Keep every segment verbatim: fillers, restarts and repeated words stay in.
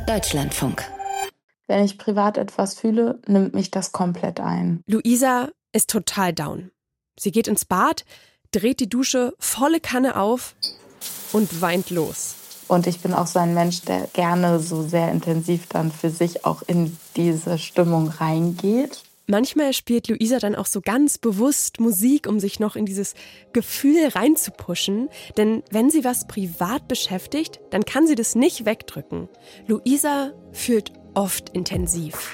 Deutschlandfunk. Wenn ich privat etwas fühle, nimmt mich das komplett ein. Luisa ist total down. Sie geht ins Bad, dreht die Dusche volle Kanne auf und weint los. Und ich bin auch so ein Mensch, der gerne so sehr intensiv dann für sich auch in diese Stimmung reingeht. Manchmal spielt Luisa dann auch so ganz bewusst Musik, um sich noch in dieses Gefühl reinzupuschen. Denn wenn sie was privat beschäftigt, dann kann sie das nicht wegdrücken. Luisa fühlt oft intensiv.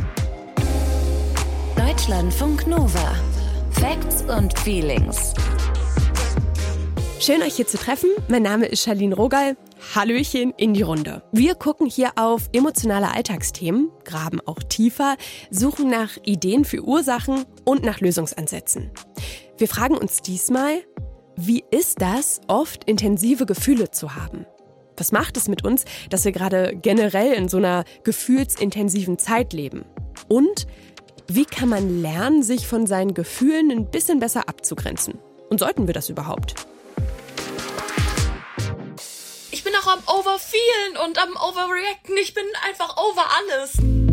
Deutschlandfunk Nova. Facts und Feelings. Schön, euch hier zu treffen. Mein Name ist Charlene Rogal. Hallöchen in die Runde. Wir gucken hier auf emotionale Alltagsthemen, graben auch tiefer, suchen nach Ideen für Ursachen und nach Lösungsansätzen. Wir fragen uns diesmal, wie ist das, oft intensive Gefühle zu haben? Was macht es mit uns, dass wir gerade generell in so einer gefühlsintensiven Zeit leben? Und wie kann man lernen, sich von seinen Gefühlen ein bisschen besser abzugrenzen? Und sollten wir das überhaupt? Ich bin auch am Overfeelen und am Overreacten. Ich bin einfach over alles.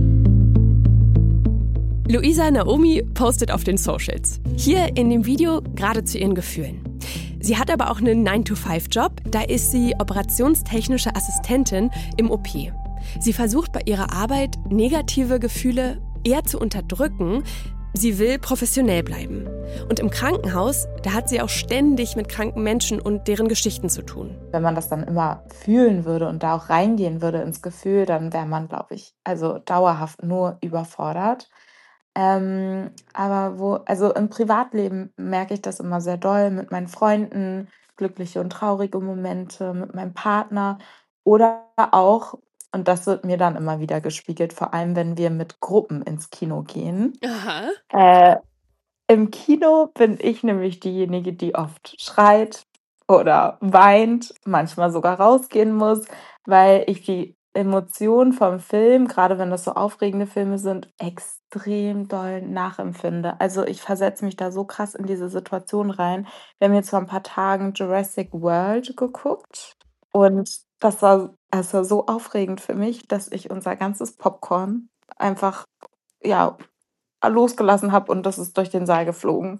Luisa Naomi postet auf den Socials. Hier in dem Video gerade zu ihren Gefühlen. Sie hat aber auch einen nine to five Job. Da ist sie operationstechnische Assistentin im O P. Sie versucht bei ihrer Arbeit, negative Gefühle eher zu unterdrücken. Sie will professionell bleiben. Und im Krankenhaus, da hat sie auch ständig mit kranken Menschen und deren Geschichten zu tun. Wenn man das dann immer fühlen würde und da auch reingehen würde ins Gefühl, dann wäre man, glaube ich, also dauerhaft nur überfordert. Ähm, aber wo, also im Privatleben merke ich das immer sehr doll mit meinen Freunden, glückliche und traurige Momente, mit meinem Partner oder auch, und das wird mir dann immer wieder gespiegelt, vor allem wenn wir mit Gruppen ins Kino gehen. Aha. Äh, Im Kino bin ich nämlich diejenige, die oft schreit oder weint, manchmal sogar rausgehen muss, weil ich die Emotionen vom Film, gerade wenn das so aufregende Filme sind, extrem doll nachempfinde. Also ich versetze mich da so krass in diese Situation rein. Wir haben jetzt vor ein paar Tagen Jurassic World geguckt und das war, das war so aufregend für mich, dass ich unser ganzes Popcorn einfach, ja, losgelassen habe und das ist durch den Saal geflogen.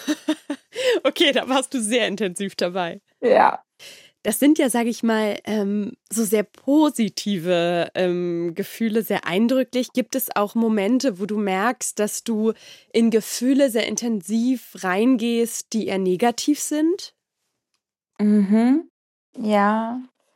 Okay, da warst du sehr intensiv dabei. Ja. Das sind ja, sage ich mal, ähm, so sehr positive ähm, Gefühle, sehr eindrücklich. Gibt es auch Momente, wo du merkst, dass du in Gefühle sehr intensiv reingehst, die eher negativ sind? Mhm. Ja.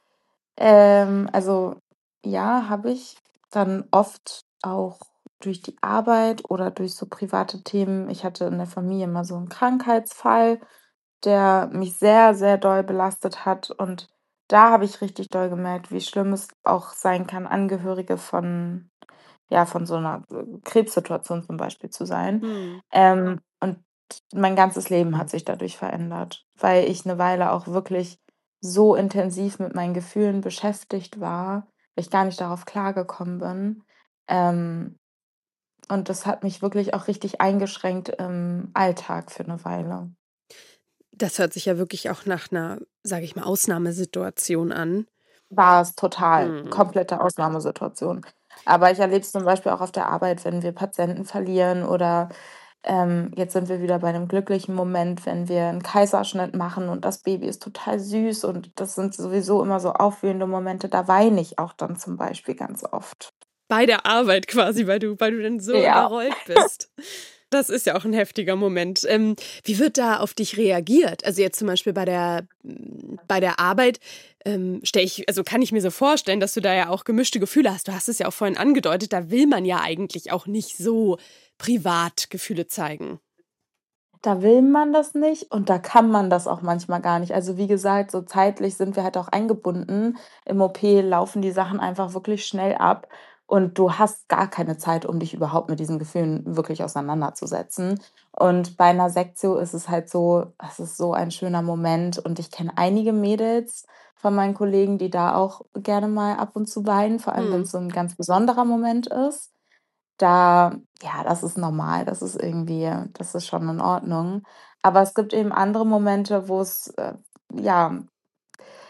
Ähm, also ja, habe ich dann oft auch durch die Arbeit oder durch so private Themen. Ich hatte in der Familie mal so einen Krankheitsfall, der mich sehr, sehr doll belastet hat. Und da habe ich richtig doll gemerkt, wie schlimm es auch sein kann, Angehörige von, ja, von so einer äh, Krebssituation zum Beispiel zu sein. Hm. Ähm, und mein ganzes Leben hat sich dadurch verändert, weil ich eine Weile auch wirklich so intensiv mit meinen Gefühlen beschäftigt war, weil ich gar nicht darauf klargekommen bin. Ähm, und das hat mich wirklich auch richtig eingeschränkt im Alltag für eine Weile. Das hört sich ja wirklich auch nach einer, sage ich mal, Ausnahmesituation an. War es total, Mhm. komplette Ausnahmesituation. Aber ich erlebe es zum Beispiel auch auf der Arbeit, wenn wir Patienten verlieren oder ähm, jetzt sind wir wieder bei einem glücklichen Moment, wenn wir einen Kaiserschnitt machen und das Baby ist total süß und das sind sowieso immer so aufwühlende Momente, da weine ich auch dann zum Beispiel ganz oft. Bei der Arbeit quasi, weil du, weil du dann so Ja. überrollt bist. Das ist ja auch ein heftiger Moment. Ähm, wie wird da auf dich reagiert? Also jetzt zum Beispiel bei der, bei der Arbeit, ähm, stell ich, also kann ich mir so vorstellen, dass du da ja auch gemischte Gefühle hast. Du hast es ja auch vorhin angedeutet, da will man ja eigentlich auch nicht so privat Gefühle zeigen. Da will man das nicht und da kann man das auch manchmal gar nicht. Also wie gesagt, so zeitlich sind wir halt auch eingebunden. Im O P laufen die Sachen einfach wirklich schnell ab und du hast gar keine Zeit, um dich überhaupt mit diesen Gefühlen wirklich auseinanderzusetzen. Und bei einer Sektio ist es halt so, es ist so ein schöner Moment und ich kenne einige Mädels von meinen Kollegen, die da auch gerne mal ab und zu weinen, vor allem wenn Hm. es so ein ganz besonderer Moment ist. Da ja, das ist normal, das ist irgendwie das ist schon in Ordnung. Aber es gibt eben andere Momente, wo es, äh, ja,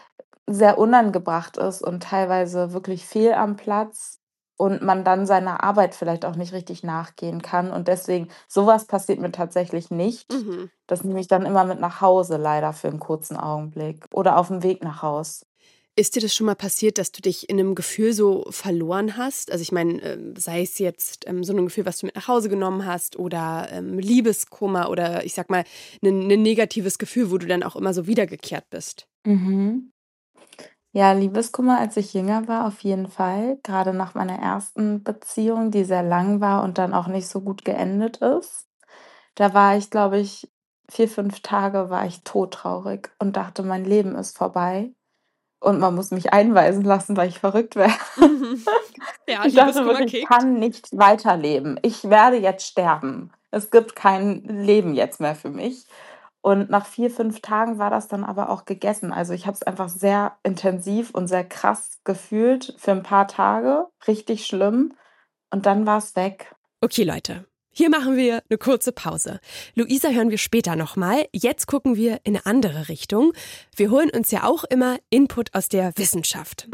sehr unangebracht ist und teilweise wirklich fehl am Platz und man dann seiner Arbeit vielleicht auch nicht richtig nachgehen kann. Und deswegen, sowas passiert mir tatsächlich nicht. Mhm. Das nehme ich dann immer mit nach Hause, leider für einen kurzen Augenblick oder auf dem Weg nach Haus. Ist dir das schon mal passiert, dass du dich in einem Gefühl so verloren hast? Also ich meine, ähm, sei es jetzt ähm, so ein Gefühl, was du mit nach Hause genommen hast oder ähm, Liebeskummer oder ich sag mal, ein negatives Gefühl, wo du dann auch immer so wiedergekehrt bist. Mhm. Ja, Liebeskummer, als ich jünger war, auf jeden Fall. Gerade nach meiner ersten Beziehung, die sehr lang war und dann auch nicht so gut geendet ist. Da war ich, glaube ich, vier, fünf Tage war ich todtraurig und dachte, mein Leben ist vorbei und man muss mich einweisen lassen, weil ich verrückt wäre. Mhm. Ja, Ich dachte Liebeskummer wirklich, ich kickt. kann nicht weiterleben. Ich werde jetzt sterben. Es gibt kein Leben jetzt mehr für mich. Und nach vier, fünf Tagen war das dann aber auch gegessen. Also ich habe es einfach sehr intensiv und sehr krass gefühlt für ein paar Tage. Richtig schlimm. Und dann war es weg. Okay, Leute. Hier machen wir eine kurze Pause. Luisa hören wir später nochmal. Jetzt gucken wir in eine andere Richtung. Wir holen uns ja auch immer Input aus der Wissenschaft.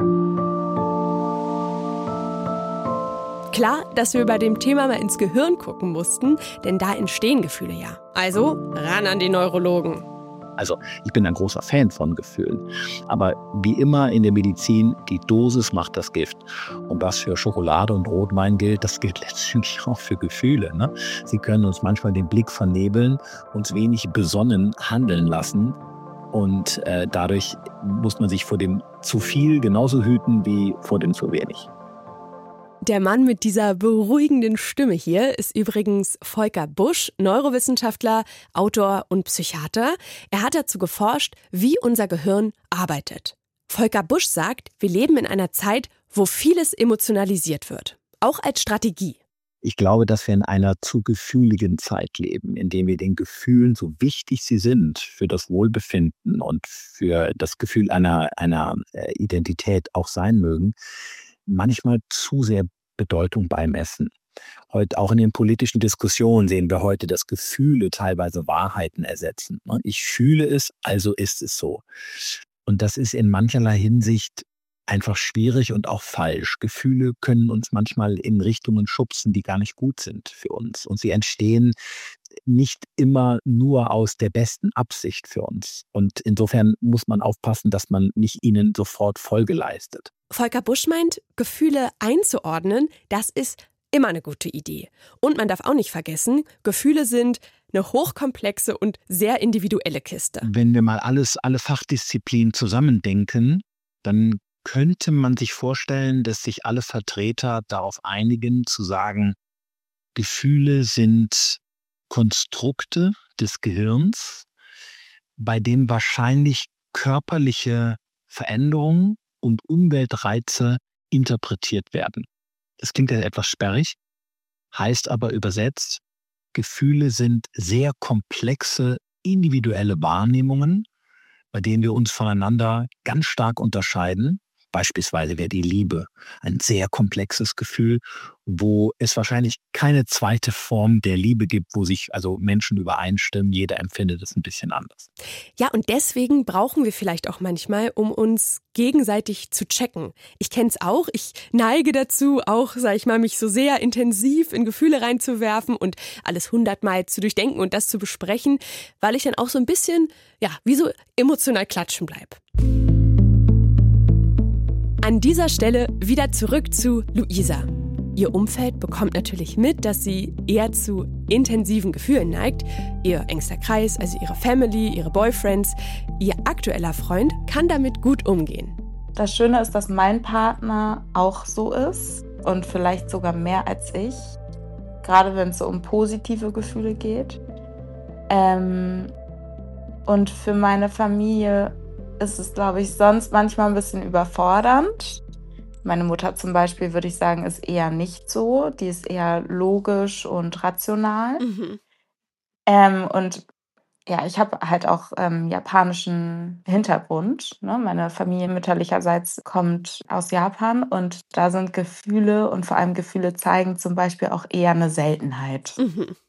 Klar, dass wir bei dem Thema mal ins Gehirn gucken mussten, denn da entstehen Gefühle ja. Also ran an die Neurologen. Also ich bin ein großer Fan von Gefühlen. Aber wie immer in der Medizin, die Dosis macht das Gift. Und was für Schokolade und Rotwein gilt, das gilt letztendlich auch für Gefühle. Ne? Sie können uns manchmal den Blick vernebeln, uns wenig besonnen handeln lassen. Und äh, dadurch muss man sich vor dem zu viel genauso hüten wie vor dem zu wenig. Der Mann mit dieser beruhigenden Stimme hier ist übrigens Volker Busch, Neurowissenschaftler, Autor und Psychiater. Er hat dazu geforscht, wie unser Gehirn arbeitet. Volker Busch sagt, wir leben in einer Zeit, wo vieles emotionalisiert wird, auch als Strategie. Ich glaube, dass wir in einer zu gefühligen Zeit leben, in der wir den Gefühlen, so wichtig sie sind für das Wohlbefinden und für das Gefühl einer, einer Identität auch sein mögen, manchmal zu sehr Bedeutung beimessen. Heute auch in den politischen Diskussionen sehen wir heute, dass Gefühle teilweise Wahrheiten ersetzen. Ich fühle es, also ist es so. Und das ist in mancherlei Hinsicht einfach schwierig und auch falsch. Gefühle können uns manchmal in Richtungen schubsen, die gar nicht gut sind für uns. Und sie entstehen nicht immer nur aus der besten Absicht für uns. Und insofern muss man aufpassen, dass man nicht ihnen sofort Folge leistet. Volker Busch meint, Gefühle einzuordnen, das ist immer eine gute Idee. Und man darf auch nicht vergessen, Gefühle sind eine hochkomplexe und sehr individuelle Kiste. Wenn wir mal alles, alle Fachdisziplinen zusammendenken, dann könnte man sich vorstellen, dass sich alle Vertreter darauf einigen, zu sagen, Gefühle sind Konstrukte des Gehirns, bei denen wahrscheinlich körperliche Veränderungen und Umweltreize interpretiert werden. Das klingt ja etwas sperrig, heißt aber übersetzt, Gefühle sind sehr komplexe individuelle Wahrnehmungen, bei denen wir uns voneinander ganz stark unterscheiden. Beispielsweise wäre die Liebe ein sehr komplexes Gefühl, wo es wahrscheinlich keine zweite Form der Liebe gibt, wo sich also Menschen übereinstimmen. Jeder empfindet es ein bisschen anders. Ja, und deswegen brauchen wir vielleicht auch manchmal, um uns gegenseitig zu checken. Ich kenne es auch. Ich neige dazu, auch, sag ich mal, mich so sehr intensiv in Gefühle reinzuwerfen und alles hundertmal zu durchdenken und das zu besprechen, weil ich dann auch so ein bisschen, ja, wie so emotional klatschen bleib. An dieser Stelle wieder zurück zu Luisa. Ihr Umfeld bekommt natürlich mit, dass sie eher zu intensiven Gefühlen neigt. Ihr engster Kreis, also ihre Family, ihre Boyfriends. Ihr aktueller Freund kann damit gut umgehen. Das Schöne ist, dass mein Partner auch so ist und vielleicht sogar mehr als ich. Gerade wenn es so um positive Gefühle geht. Ähm, und für meine Familie ist es, glaube ich, sonst manchmal ein bisschen überfordernd. Meine Mutter zum Beispiel, würde ich sagen, ist eher nicht so. Die ist eher logisch und rational. Mhm. Ähm, und ja, ich habe halt auch ähm, japanischen Hintergrund. Ne? Meine Familie mütterlicherseits kommt aus Japan und da sind Gefühle und vor allem Gefühle zeigen zum Beispiel auch eher eine Seltenheit. Mhm.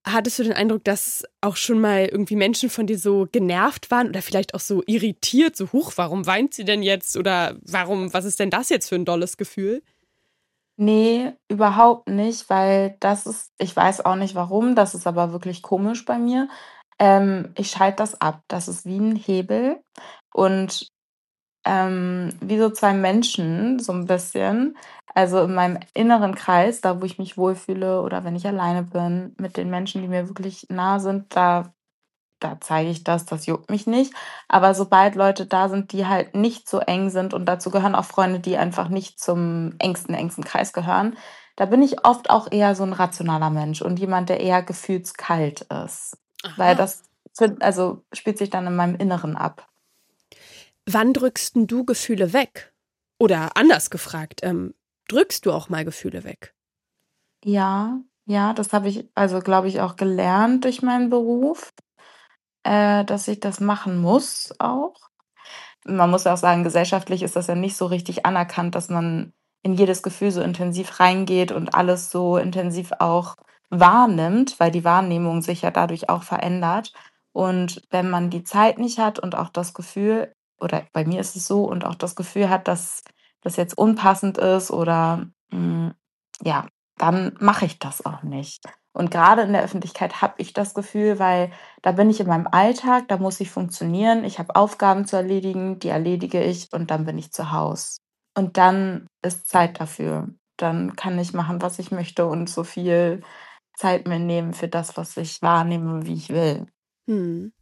Hattest du den Eindruck, dass auch schon mal irgendwie Menschen von dir so genervt waren oder vielleicht auch so irritiert, so huch, warum weint sie denn jetzt oder warum, was ist denn das jetzt für ein dolles Gefühl? Nee, überhaupt nicht, weil das ist ich weiß auch nicht warum, das ist aber wirklich komisch bei mir. Ähm, ich schalte das ab. Das ist wie ein Hebel und, ähm, wie so zwei Menschen so ein bisschen. Also, in meinem inneren Kreis, da wo ich mich wohlfühle oder wenn ich alleine bin mit den Menschen, die mir wirklich nah sind, da da zeige ich das, das juckt mich nicht. Aber sobald Leute da sind, die halt nicht so eng sind und dazu gehören auch Freunde, die einfach nicht zum engsten, engsten Kreis gehören, da bin ich oft auch eher so ein rationaler Mensch und jemand, der eher gefühlskalt ist. Weil Aha. das fin also, spielt sich dann in meinem Inneren ab. Wann drückst 'n du Gefühle weg? Oder anders gefragt, ähm, drückst du auch mal Gefühle weg? Ja, ja, das habe ich also, glaube ich, auch gelernt durch meinen Beruf, äh, dass ich das machen muss auch. Man muss ja auch sagen, gesellschaftlich ist das ja nicht so richtig anerkannt, dass man in jedes Gefühl so intensiv reingeht und alles so intensiv auch wahrnimmt, weil die Wahrnehmung sich ja dadurch auch verändert. Und wenn man die Zeit nicht hat und auch das Gefühl oder bei mir ist es so und auch das Gefühl hat, dass das jetzt unpassend ist oder, hm, ja, dann mache ich das auch nicht. Und gerade in der Öffentlichkeit habe ich das Gefühl, weil da bin ich in meinem Alltag, da muss ich funktionieren. Ich habe Aufgaben zu erledigen, die erledige ich und dann bin ich zu Hause. Und dann ist Zeit dafür. Dann kann ich machen, was ich möchte und so viel Zeit mir nehmen für das, was ich wahrnehme, wie ich will. Mhm.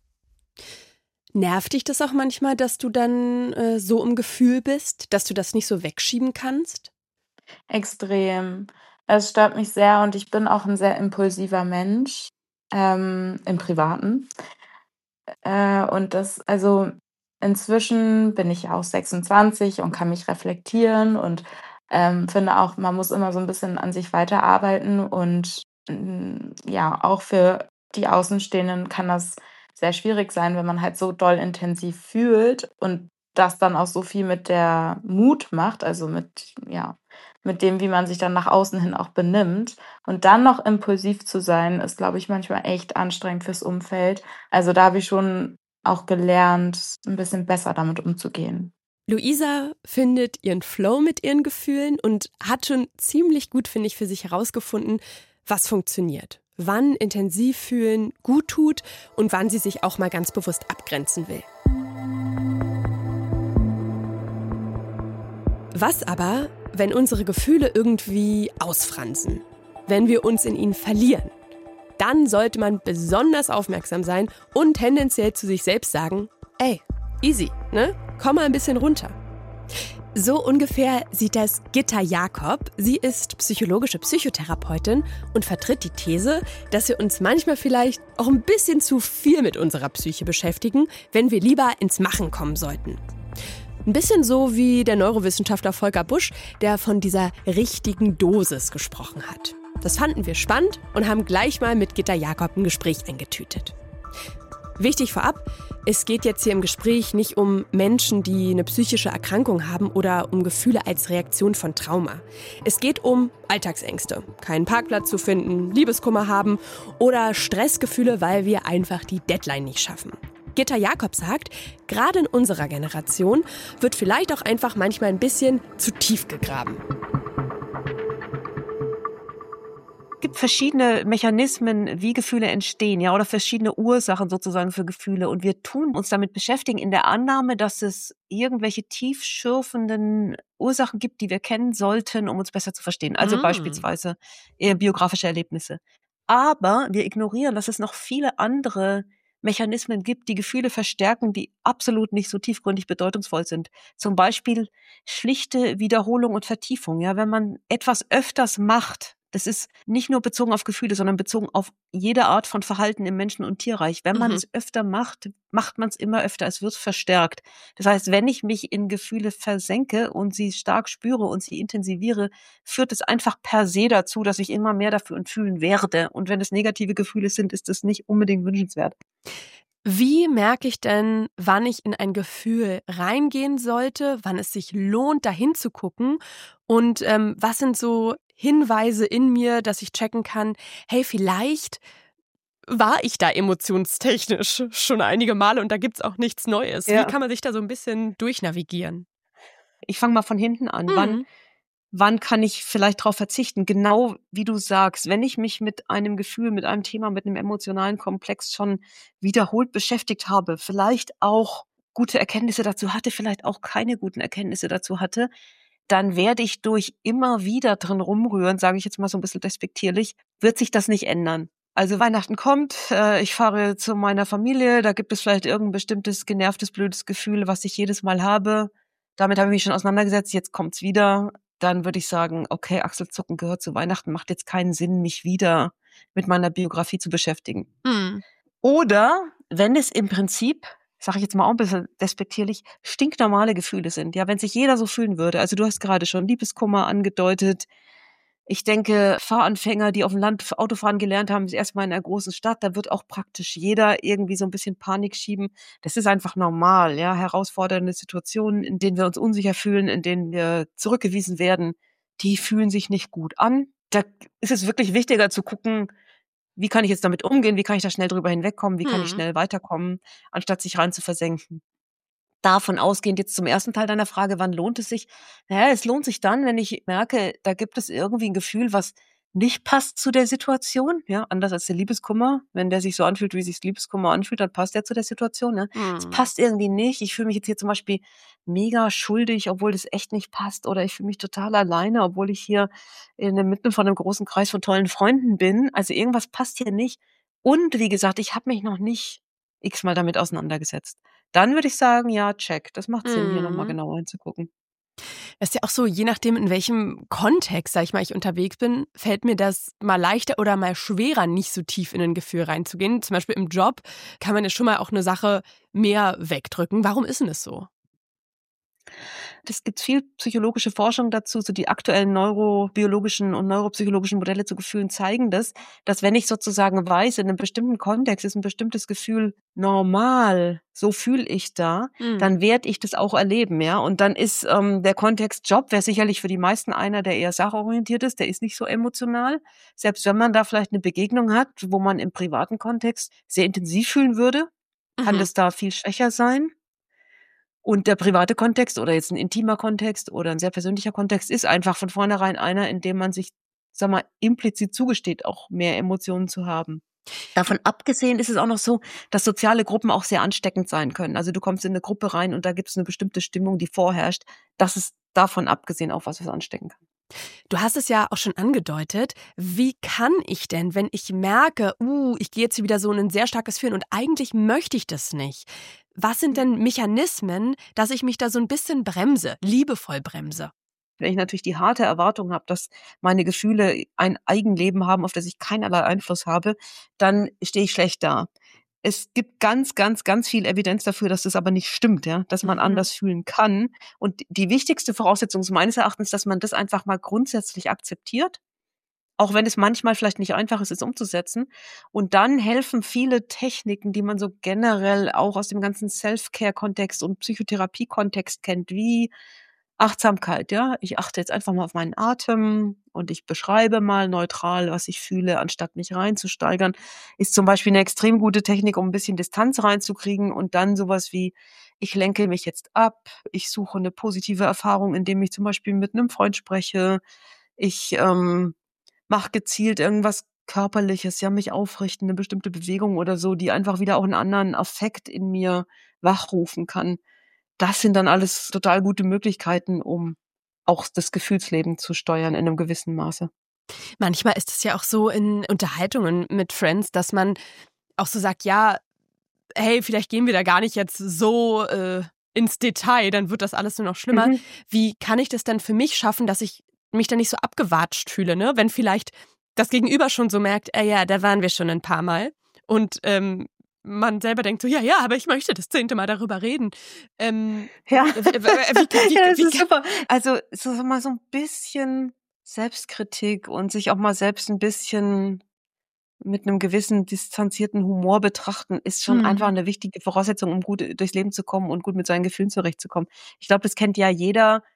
Nervt dich das auch manchmal, dass du dann, äh, so im Gefühl bist, dass du das nicht so wegschieben kannst? Extrem. Es stört mich sehr und ich bin auch ein sehr impulsiver Mensch, ähm, im Privaten. Äh, und das also, inzwischen bin ich ja auch sechsundzwanzig und kann mich reflektieren und, ähm, finde auch, man muss immer so ein bisschen an sich weiterarbeiten und, hm, ja, auch für die Außenstehenden kann das sehr schwierig sein, wenn man halt so doll intensiv fühlt und das dann auch so viel mit der Mut macht, also mit ja, mit dem, wie man sich dann nach außen hin auch benimmt. Und dann noch impulsiv zu sein, ist, glaube ich, manchmal echt anstrengend fürs Umfeld. Also, da habe ich schon auch gelernt, ein bisschen besser damit umzugehen. Luisa findet ihren Flow mit ihren Gefühlen und hat schon ziemlich gut, finde ich, für sich herausgefunden, was funktioniert. Wann intensiv fühlen gut tut und wann sie sich auch mal ganz bewusst abgrenzen will. Was aber, wenn unsere Gefühle irgendwie ausfransen? Wenn wir uns in ihnen verlieren? Dann sollte man besonders aufmerksam sein und tendenziell zu sich selbst sagen, ey, easy, ne? Komm mal ein bisschen runter. So ungefähr sieht das Gitta Jakob. Sie ist psychologische Psychotherapeutin und vertritt die These, dass wir uns manchmal vielleicht auch ein bisschen zu viel mit unserer Psyche beschäftigen, wenn wir lieber ins Machen kommen sollten. Ein bisschen so wie der Neurowissenschaftler Volker Busch, der von dieser richtigen Dosis gesprochen hat. Das fanden wir spannend und haben gleich mal mit Gitta Jakob ein Gespräch eingetütet. Wichtig vorab, es geht jetzt hier im Gespräch nicht um Menschen, die eine psychische Erkrankung haben oder um Gefühle als Reaktion von Trauma. Es geht um Alltagsängste, keinen Parkplatz zu finden, Liebeskummer haben oder Stressgefühle, weil wir einfach die Deadline nicht schaffen. Gitta Jakob sagt, gerade in unserer Generation wird vielleicht auch einfach manchmal ein bisschen zu tief gegraben. Es gibt verschiedene Mechanismen, wie Gefühle entstehen, ja, oder verschiedene Ursachen sozusagen für Gefühle. Und wir tun uns damit beschäftigen in der Annahme, dass es irgendwelche tiefschürfenden Ursachen gibt, die wir kennen sollten, um uns besser zu verstehen. Also Mm. beispielsweise äh, biografische Erlebnisse. Aber wir ignorieren, dass es noch viele andere Mechanismen gibt, die Gefühle verstärken, die absolut nicht so tiefgründig bedeutungsvoll sind. Zum Beispiel schlichte Wiederholung und Vertiefung. Ja, wenn man etwas öfters macht, das ist nicht nur bezogen auf Gefühle, sondern bezogen auf jede Art von Verhalten im Menschen- und Tierreich. Wenn man Mhm. es öfter macht, macht man es immer öfter. Es wird verstärkt. Das heißt, wenn ich mich in Gefühle versenke und sie stark spüre und sie intensiviere, führt es einfach per se dazu, dass ich immer mehr dafür fühlen werde. Und wenn es negative Gefühle sind, ist das nicht unbedingt wünschenswert. Wie merke ich denn, wann ich in ein Gefühl reingehen sollte, wann es sich lohnt, dahin zu gucken? Und ähm, was sind so Hinweise in mir, dass ich checken kann, hey, vielleicht war ich da emotionstechnisch schon einige Male und da gibt's auch nichts Neues. Ja. Wie kann man sich da so ein bisschen durchnavigieren? Ich fange mal von hinten an. Mhm. Wann, wann kann ich vielleicht darauf verzichten? Genau wie du sagst, wenn ich mich mit einem Gefühl, mit einem Thema, mit einem emotionalen Komplex schon wiederholt beschäftigt habe, vielleicht auch gute Erkenntnisse dazu hatte, vielleicht auch keine guten Erkenntnisse dazu hatte, dann werde ich durch immer wieder drin rumrühren, sage ich jetzt mal so ein bisschen despektierlich, wird sich das nicht ändern. Also Weihnachten kommt, äh, ich fahre zu meiner Familie, da gibt es vielleicht irgendein bestimmtes genervtes, blödes Gefühl, was ich jedes Mal habe. Damit habe ich mich schon auseinandergesetzt, jetzt kommt's wieder. Dann würde ich sagen, okay, Achselzucken gehört zu Weihnachten, macht jetzt keinen Sinn, mich wieder mit meiner Biografie zu beschäftigen. Mhm. Oder wenn es im Prinzip, sage ich jetzt mal auch ein bisschen despektierlich, stinknormale Gefühle sind. Ja, wenn sich jeder so fühlen würde. Also du hast gerade schon Liebeskummer angedeutet. Ich denke, Fahranfänger, die auf dem Land Autofahren gelernt haben, ist erstmal in einer großen Stadt, da wird auch praktisch jeder irgendwie so ein bisschen Panik schieben. Das ist einfach normal, ja, herausfordernde Situationen, in denen wir uns unsicher fühlen, in denen wir zurückgewiesen werden, die fühlen sich nicht gut an. Da ist es wirklich wichtiger zu gucken, wie kann ich jetzt damit umgehen, wie kann ich da schnell drüber hinwegkommen, wie kann ich Mhm. schnell weiterkommen, anstatt sich rein zu versenken. Davon ausgehend jetzt zum ersten Teil deiner Frage, wann lohnt es sich? Naja, es lohnt sich dann, wenn ich merke, da gibt es irgendwie ein Gefühl, was nicht passt zu der Situation, ja, anders als der Liebeskummer. Wenn der sich so anfühlt, wie sich Liebeskummer anfühlt, dann passt der zu der Situation, ne? Es Mhm. passt irgendwie nicht. Ich fühle mich jetzt hier zum Beispiel mega schuldig, obwohl das echt nicht passt, oder ich fühle mich total alleine, obwohl ich hier in der Mitte von einem großen Kreis von tollen Freunden bin. Also irgendwas passt hier nicht. Und wie gesagt, ich habe mich noch nicht x-mal damit auseinandergesetzt. Dann würde ich sagen, ja, check. Das macht Sinn, hier nochmal Mhm. genauer hinzugucken. Es ist ja auch so, je nachdem, in welchem Kontext, sag ich mal, ich unterwegs bin, fällt mir das mal leichter oder mal schwerer, nicht so tief in ein Gefühl reinzugehen. Zum Beispiel im Job kann man ja schon mal auch eine Sache mehr wegdrücken. Warum ist denn das so? Es gibt viel psychologische Forschung dazu, so die aktuellen neurobiologischen und neuropsychologischen Modelle zu Gefühlen zeigen das, dass wenn ich sozusagen weiß, in einem bestimmten Kontext ist ein bestimmtes Gefühl normal, so fühle ich da, Mhm. dann werde ich das auch erleben, ja. Und dann ist ähm, der Kontext Job, wäre sicherlich für die meisten einer, der eher sachorientiert ist, der ist nicht so emotional. Selbst wenn man da vielleicht eine Begegnung hat, wo man im privaten Kontext sehr intensiv fühlen würde, kann Mhm. das da viel schwächer sein. Und der private Kontext oder jetzt ein intimer Kontext oder ein sehr persönlicher Kontext ist einfach von vornherein einer, in dem man sich, sag mal, implizit zugesteht, auch mehr Emotionen zu haben. Davon abgesehen ist es auch noch so, dass soziale Gruppen auch sehr ansteckend sein können. Also du kommst in eine Gruppe rein und da gibt es eine bestimmte Stimmung, die vorherrscht. Das ist davon abgesehen auch was, was anstecken kann. Du hast es ja auch schon angedeutet. Wie kann ich denn, wenn ich merke, uh, ich gehe jetzt hier wieder so in ein sehr starkes Fühlen und eigentlich möchte ich das nicht? Was sind denn Mechanismen, dass ich mich da so ein bisschen bremse, liebevoll bremse? Wenn ich natürlich die harte Erwartung habe, dass meine Gefühle ein Eigenleben haben, auf das ich keinerlei Einfluss habe, dann stehe ich schlecht da. Es gibt ganz, ganz, ganz viel Evidenz dafür, dass das aber nicht stimmt, ja, dass man Mhm. anders fühlen kann. Und die wichtigste Voraussetzung ist meines Erachtens, dass man das einfach mal grundsätzlich akzeptiert, auch wenn es manchmal vielleicht nicht einfach ist, es umzusetzen. Und dann helfen viele Techniken, die man so generell auch aus dem ganzen Self-Care-Kontext und Psychotherapie-Kontext kennt, wie Achtsamkeit, ja. Ich achte jetzt einfach mal auf meinen Atem und ich beschreibe mal neutral, was ich fühle, anstatt mich reinzusteigern. Ist zum Beispiel eine extrem gute Technik, um ein bisschen Distanz reinzukriegen und dann sowas wie, ich lenke mich jetzt ab, ich suche eine positive Erfahrung, indem ich zum Beispiel mit einem Freund spreche, ich ähm, mache gezielt irgendwas Körperliches, ja, mich aufrichten, eine bestimmte Bewegung oder so, die einfach wieder auch einen anderen Affekt in mir wachrufen kann. Das sind dann alles total gute Möglichkeiten, um auch das Gefühlsleben zu steuern in einem gewissen Maße. Manchmal ist es ja auch so in Unterhaltungen mit Friends, dass man auch so sagt, ja, hey, vielleicht gehen wir da gar nicht jetzt so äh, ins Detail, dann wird das alles nur noch schlimmer. Mhm. Wie kann ich das denn für mich schaffen, dass ich mich da nicht so abgewatscht fühle, ne? Wenn vielleicht das Gegenüber schon so merkt, äh, ja, da waren wir schon ein paar Mal und ähm, man selber denkt so, ja, ja, aber ich möchte das zehnte Mal darüber reden. Ähm, Ja, wie, wie, wie, ja, das wie, ist super. Also so mal so ein bisschen Selbstkritik und sich auch mal selbst ein bisschen mit einem gewissen distanzierten Humor betrachten, ist schon einfach Mhm. eine wichtige Voraussetzung, um gut durchs Leben zu kommen und gut mit seinen Gefühlen zurechtzukommen. Ich glaube, das kennt ja jeder,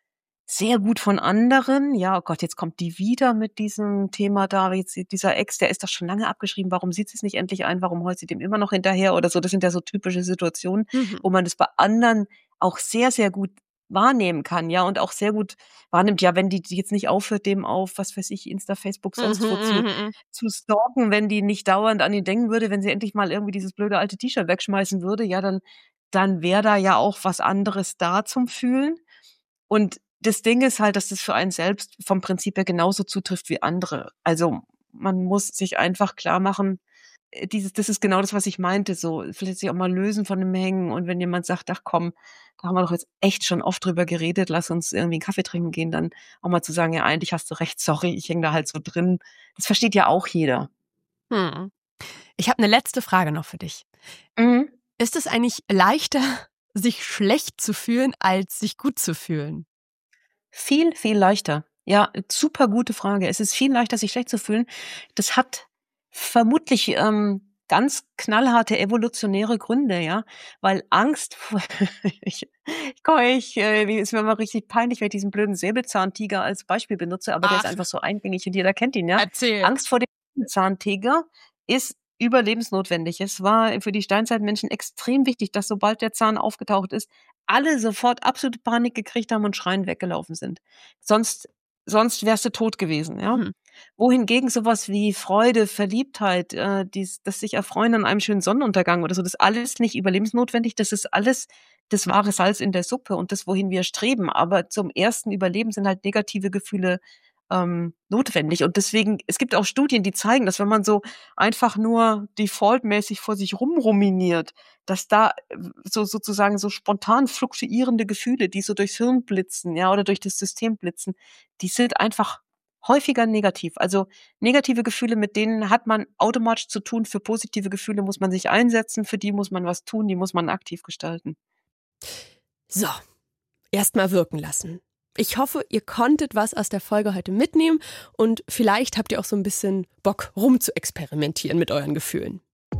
sehr gut von anderen. Ja, oh Gott, jetzt kommt die wieder mit diesem Thema da. Jetzt dieser Ex, der ist doch schon lange abgeschrieben. Warum sieht sie es nicht endlich ein? Warum heult sie dem immer noch hinterher oder so? Das sind ja so typische Situationen, Mhm. wo man das bei anderen auch sehr, sehr gut wahrnehmen kann, ja, und auch sehr gut wahrnimmt, ja, wenn die jetzt nicht aufhört, dem auf, was weiß ich, Insta, Facebook, sonst Mhm, wo zu, mhm. zu stalken, wenn die nicht dauernd an ihn denken würde, wenn sie endlich mal irgendwie dieses blöde alte T-Shirt wegschmeißen würde, ja, dann, dann wäre da ja auch was anderes da zum Fühlen. Und das Ding ist halt, dass das für einen selbst vom Prinzip her genauso zutrifft wie andere. Also man muss sich einfach klar machen, äh, dieses, das ist genau das, was ich meinte, so vielleicht sich auch mal lösen von dem Hängen. Und wenn jemand sagt, ach komm, da haben wir doch jetzt echt schon oft drüber geredet, lass uns irgendwie einen Kaffee trinken gehen, dann auch mal zu sagen, ja, eigentlich hast du recht, sorry, ich hänge da halt so drin. Das versteht ja auch jeder. Hm. Ich habe eine letzte Frage noch für dich. Mhm. Ist es eigentlich leichter, sich schlecht zu fühlen, als sich gut zu fühlen? Viel, viel leichter. Ja, super gute Frage. Es ist viel leichter, sich schlecht zu fühlen. Das hat vermutlich ähm, ganz knallharte evolutionäre Gründe, ja, weil Angst, vor- ich, ich, komme- ich äh, wie- ist mir immer richtig peinlich, wenn ich diesen blöden Säbelzahntiger als Beispiel benutze, aber der ist Ach. einfach so eingängig und jeder kennt ihn, ja. Erzähl. Angst vor dem Säbelzahntiger ist überlebensnotwendig. Es war für die Steinzeitmenschen extrem wichtig, dass sobald der Zahn aufgetaucht ist, alle sofort absolute Panik gekriegt haben und schreiend weggelaufen sind. Sonst, sonst wärst du tot gewesen, ja. Hm. Wohingegen sowas wie Freude, Verliebtheit, äh, dies, das sich erfreuen an einem schönen Sonnenuntergang oder so, das ist alles nicht überlebensnotwendig, das ist alles das wahre Salz in der Suppe und das, wohin wir streben. Aber zum ersten Überleben sind halt negative Gefühle ähm, notwendig. Und deswegen, es gibt auch Studien, die zeigen, dass wenn man so einfach nur defaultmäßig vor sich rumruminiert, dass da äh, so sozusagen so spontan fluktuierende Gefühle, die so durchs Hirn blitzen, ja, oder durch das System blitzen, die sind einfach häufiger negativ. Also negative Gefühle, mit denen hat man automatisch zu tun. Für positive Gefühle muss man sich einsetzen, für die muss man was tun, die muss man aktiv gestalten. So, erstmal wirken lassen. Ich hoffe, ihr konntet was aus der Folge heute mitnehmen und vielleicht habt ihr auch so ein bisschen Bock, rum zu experimentieren mit euren Gefühlen.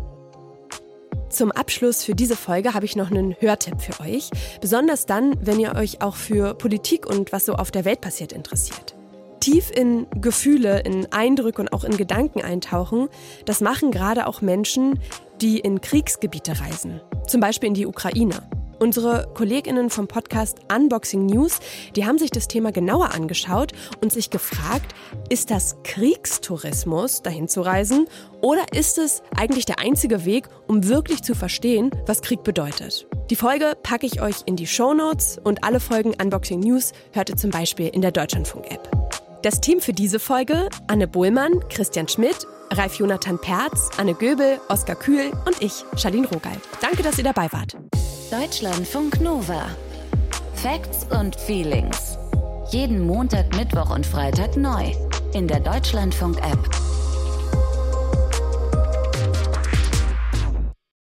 Zum Abschluss für diese Folge habe ich noch einen Hörtipp für euch. Besonders dann, wenn ihr euch auch für Politik und was so auf der Welt passiert interessiert. Tief in Gefühle, in Eindrücke und auch in Gedanken eintauchen, das machen gerade auch Menschen, die in Kriegsgebiete reisen. Zum Beispiel in die Ukraine. Unsere KollegInnen vom Podcast Unboxing News, die haben sich das Thema genauer angeschaut und sich gefragt, ist das Kriegstourismus, dahin zu reisen, oder ist es eigentlich der einzige Weg, um wirklich zu verstehen, was Krieg bedeutet? Die Folge packe ich euch in die Shownotes und alle Folgen Unboxing News hört ihr zum Beispiel in der Deutschlandfunk-App. Das Team für diese Folge: Anne Bohlmann, Christian Schmidt, Ralf Jonathan Perz, Anne Göbel, Oskar Kühl und ich, Charlene Rogal. Danke, dass ihr dabei wart. Deutschlandfunk Nova. Facts und Feelings. Jeden Montag, Mittwoch und Freitag neu. In der Deutschlandfunk-App.